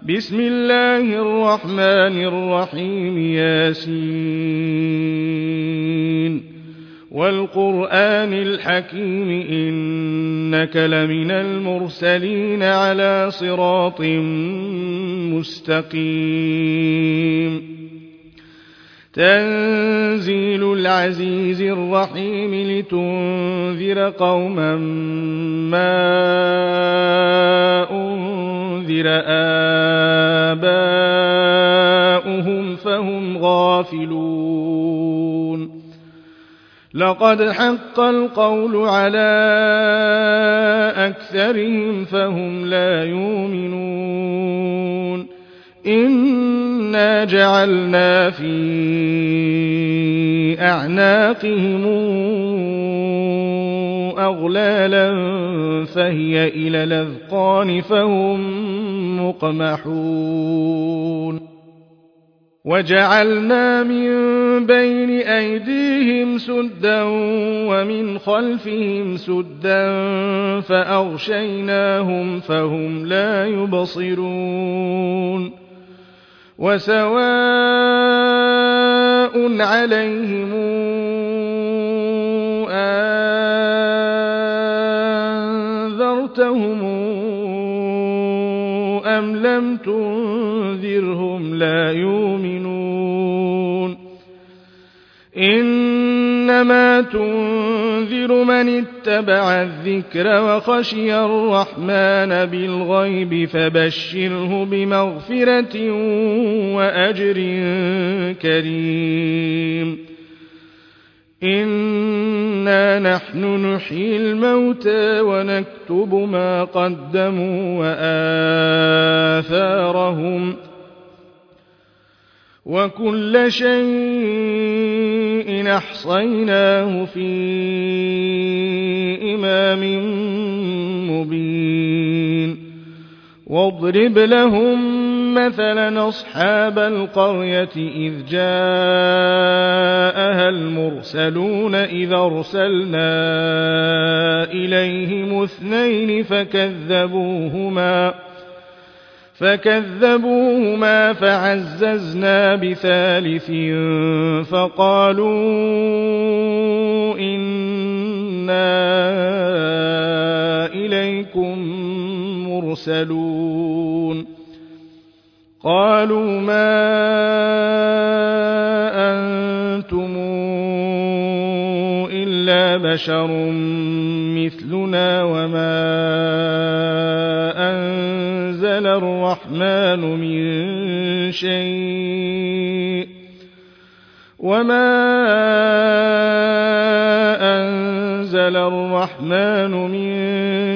بسم الله الرحمن الرحيم ياسين والقرآن الحكيم إنك لمن المرسلين على صراط مستقيم تنزيل العزيز الرحيم لتنذر قوما ما أنذر آباؤهم فهم غافلون لقد حق القول على أكثرهم فهم لا يؤمنون إنا جعلنا في أعناقهم أغلالا فهي إلى الأذقان فهم مقمحون وجعلنا من بين أيديهم سدا ومن خلفهم سدا فأغشيناهم فهم لا يبصرون وسواء عليهم أنذرتهم أم لم تنذرهم لا يؤمنون إنما تنذر من اتبع الذكر وخشي الرحمن بالغيب فبشره بمغفرة وأجر كريم إنا نحن نحيي الموتى ونكتب ما قدموا وآثارهم وكل شيء أحصيناه في إمام مبين واضرب لهم مثلا أصحاب القرية إذ جاءها المرسلون إذ أرسلنا إليهم اثنين فكذبوهما فعززنا بثالث فقالوا إنا إليكم مرسلون قالوا ما أنتم إلا بشر مثلنا وما أنزل الرحمن من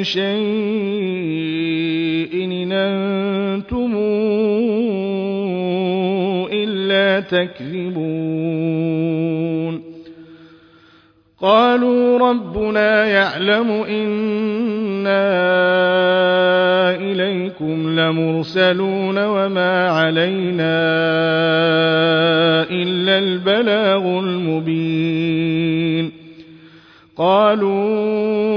شيء إن أنتم إلا تكذبون قالوا ربنا يعلم إنا إليكم لمرسلون وما علينا إلا البلاغ المبين قالوا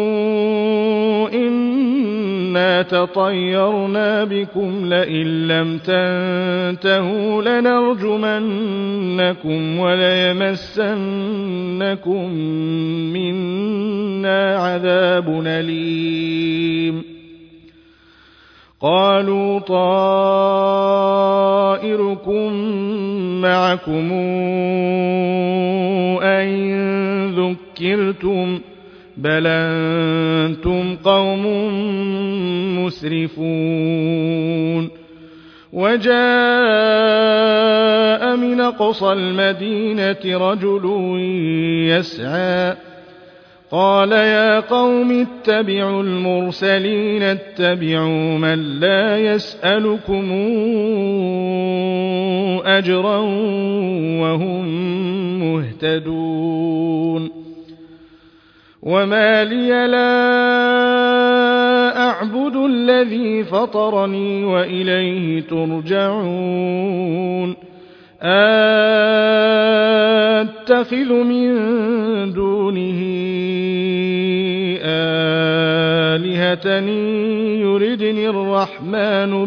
إنا تطيرنا بكم لئن لم تنتهوا لنرجمنكم وليمسنكم منا عذاب أليم قالوا طائركم معكم أئن ذكرتم بل أنتم قوم مسرفون وجاء من أقصى المدينة رجل يسعى قال يا قوم اتبعوا المرسلين اتبعوا من لا يسألكم أجرا وهم مهتدون وما لي لا أعبد الذي فطرني وإليه ترجعون أتخذ من دونه فاكهة إن يردني الرحمن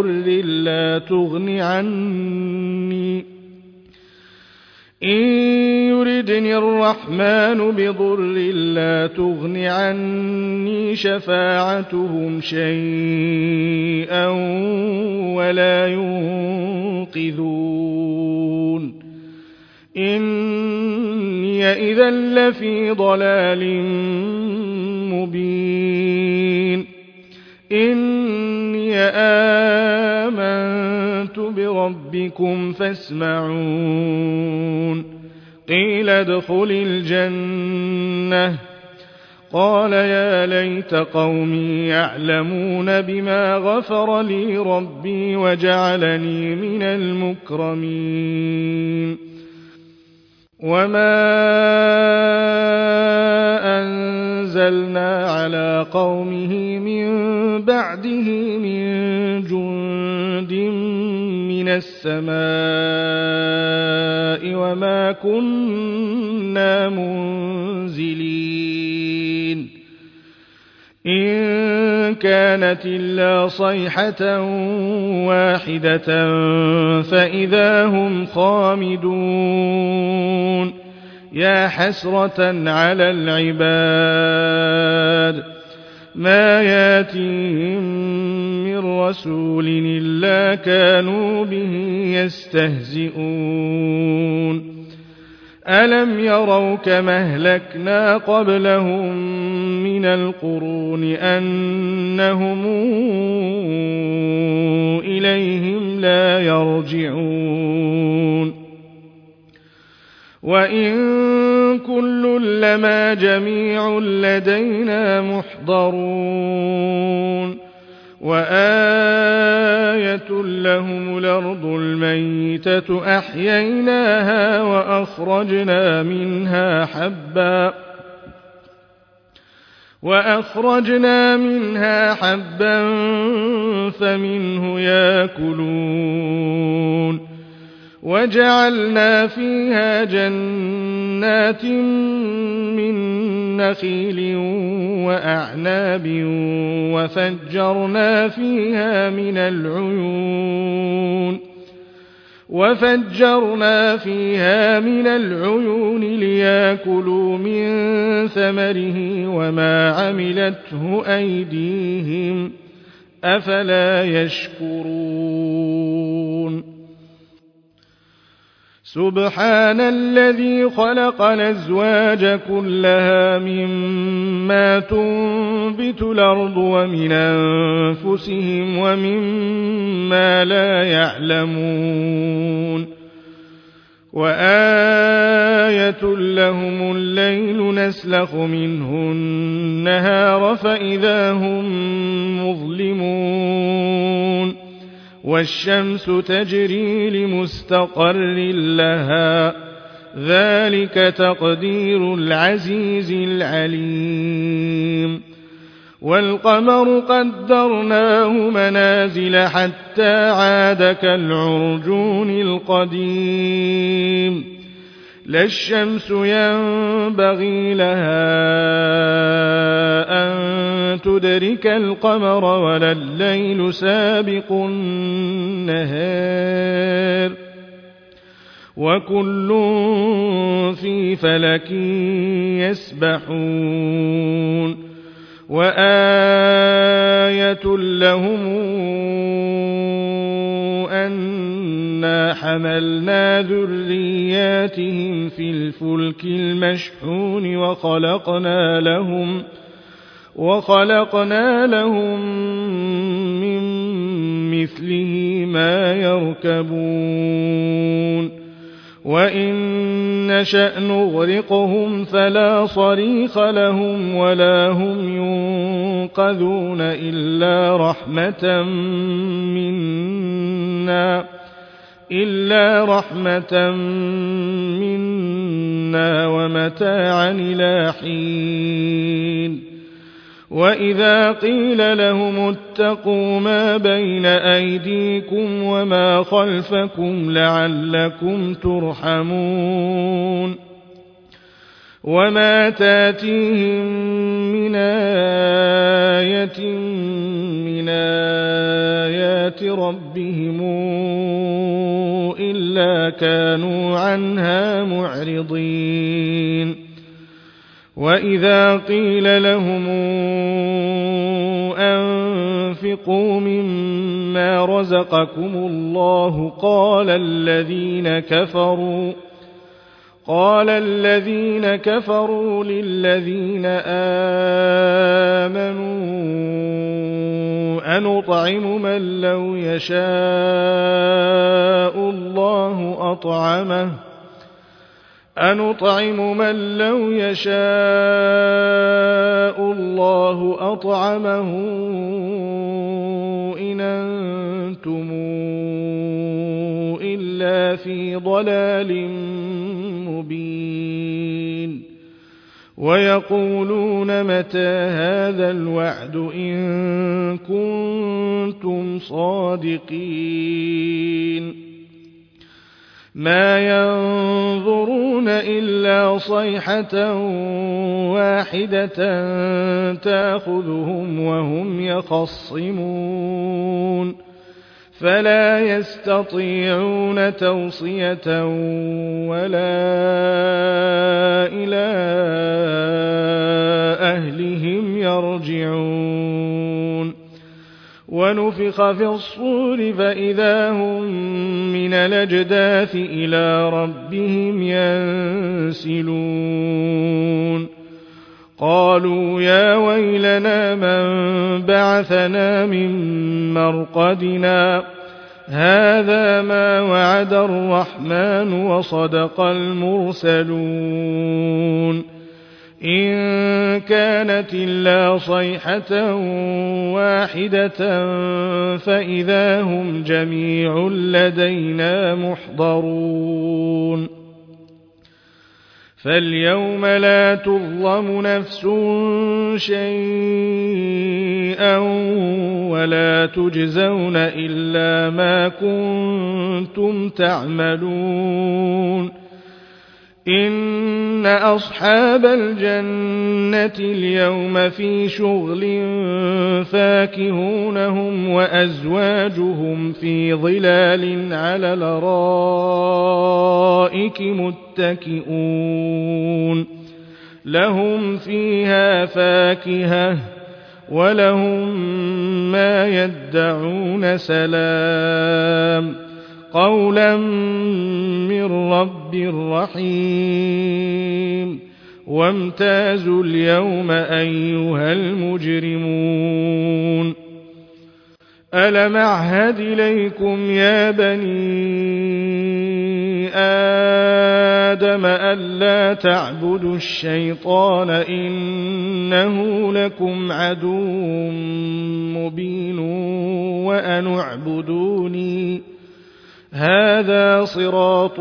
بضر لا تغن عني شفاعتهم شيئا ولا ينقذون إني إذا لفي ضلال مبين إني آمنت بربكم فاسمعون قيل ادخل الجنة قال يا ليت قومي يعلمون بما غفر لي ربي وجعلني من المكرمين وما أنزلنا على قومه من بعده من جند من السماء وما كنا منزلين إن كانت إلا صيحة واحدة فإذا هم خامدون يا حسرة على العباد ما ياتيهم من رسول إلا كانوا به يستهزئون ألم يروا كما أهلكنا قبلهم من القرون أنهم إليهم لا يرجعون وإن كل لما جميع لدينا محضرون وآية لهم الأرض الميتة أحييناها وأخرجنا منها حبا فمنه يأكلون وجعلنا فيها جنات من نخيل وأعناب وفجرنا فيها من العيون ليأكلوا من ثمره وما عملته أيديهم أفلا يشكرون سبحان الذي خلق الأزواج كلها مما تنبت الأرض ومن أنفسهم ومما لا يعلمون وآية لهم الليل نسلخ منه النهار فإذا هم مظلمون والشمس تجري لمستقر لها ذلك تقدير العزيز العليم والقمر قدرناه منازل حتى عاد كالعرجون القديم لا الشمس ينبغي لها أن تدرك القمر ولا الليل سابق النهار وكل في فلك يسبحون وآية لهم أنا حملنا ذرياتهم في الفلك المشحون وخلقنا لهم من مثله ما يركبون وإن نشأ نغرقهم فلا صريخ لهم ولا هم ينقذون إلا رحمة منا ومتاعا إلى حين وإذا قيل لهم اتقوا ما بين أيديكم وما خلفكم لعلكم ترحمون وما تاتيهم من آية من آيات ربهم إلا كانوا عنها معرضين وإذا قيل لهم أنفقوا مما رزقكم الله قال الذين كفروا للذين آمنوا أنطعم من لو يشاء الله أطعمه إن أنتم إلا في ضلال مبين ويقولون متى هذا الوعد إن كنتم صادقين ما ينظرون إلا صيحة واحدة تأخذهم وهم يخصمون فلا يستطيعون توصية ولا إلى أهلهم يرجعون ونفخ في الصور فإذا هم من الأجداث إلى ربهم ينسلون قالوا يا ويلنا من بعثنا من مرقدنا هذا ما وعد الرحمن وصدق المرسلون إن كانت إلا صيحة واحدة فإذا هم جميع لدينا محضرون فاليوم لا تظلم نفس شيئا ولا تجزون إلا ما كنتم تعملون إن أصحاب الجنة اليوم في شغل فاكهون هم وأزواجهم في ظلال على الأرائك متكئون لهم فيها فاكهة ولهم ما يدعون سلام قولا من رب رحيم وامتازوا اليوم أيها المجرمون ألم أعهد إليكم يا بني آدم ألا تعبدوا الشيطان إنه لكم عدو مبين وأن اعبدوني هذا صراط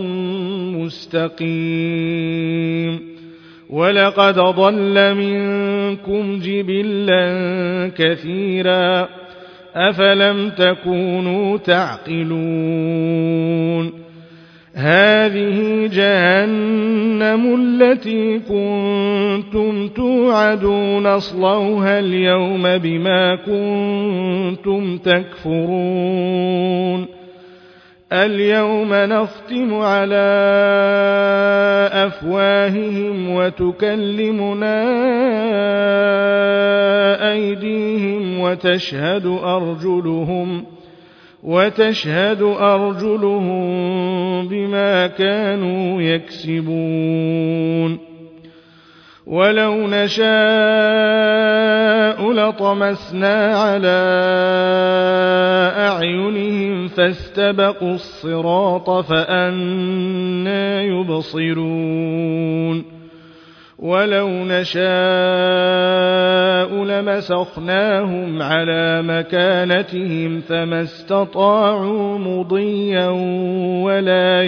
مستقيم ولقد ضل منكم جبلا كثيرا أفلم تكونوا تعقلون هذه جهنم التي كنتم توعدون اصلوها اليوم بما كنتم تكفرون اليوم نختم على أفواههم وتكلمنا أيديهم وتشهد أرجلهم بما كانوا يكسبون ولو نشاء لطمسنا على أعينهم فاستبقوا الصراط فأنى يبصرون ولو نشاء لمسخناهم على مكانتهم فما استطاعوا مضيا ولا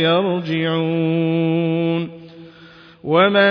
يرجعون ومن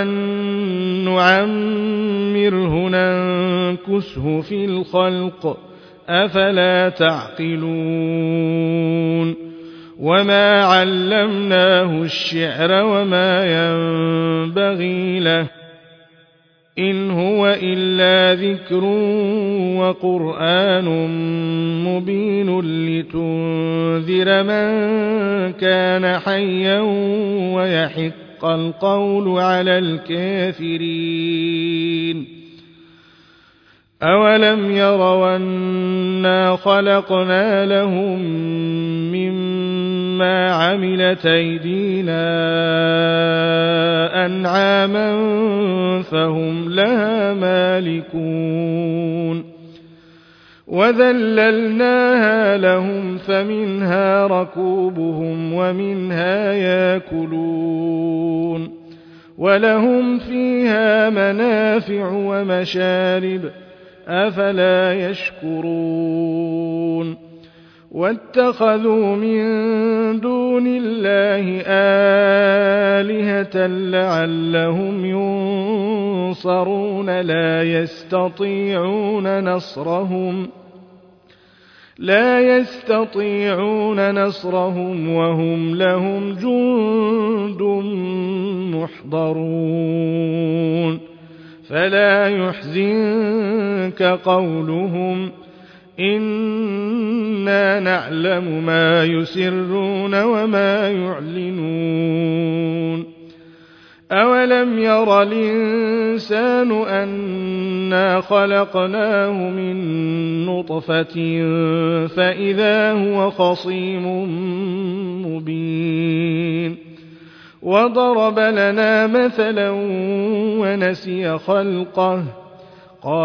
نعمره ننكسه في الخلق أفلا تعقلون وما علمناه الشعر وما ينبغي له إن هو إلا ذكر وقرآن مبين لتنذر من كان حيا ويحق القول على الكافرين أولم يروا أنا خلقنا لهم مما عملت أيدينا أنعاما فهم لها مالكون وذللناها لهم فمنها ركوبهم ومنها ياكلون ولهم فيها منافع ومشارب أفلا يشكرون واتخذوا من دون الله آلهة لعلهم ينصرون لا يستطيعون نصرهم وهم لهم جند محضرون فلا يحزنك قولهم إنا نعلم ما يسرون وما يعلنون أولم ير الإنسان أنا خلقناه من نطفة فإذا هو خصيم مبين وضرب لنا مثلا ونسي خلقه